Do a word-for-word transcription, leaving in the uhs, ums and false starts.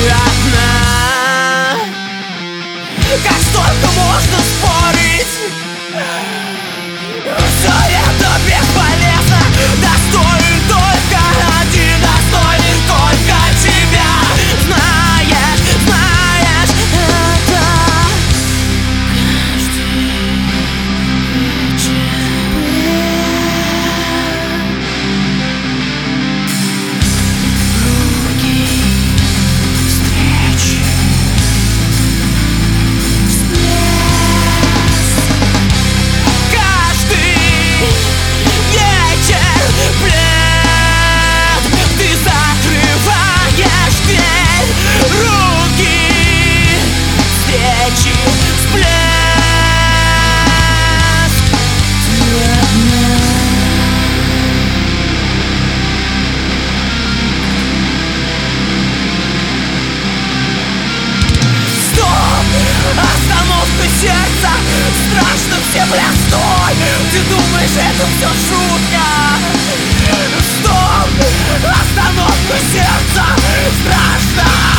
одна. Как столько можно спорить? Все это бесполезно. Достоин только один, достоин только тебя. Знаешь, знаешь это. Сердце, страшно всем, бля, стой! Ты думаешь, это все шутка? Стоп! Остановка сердца! Страшно!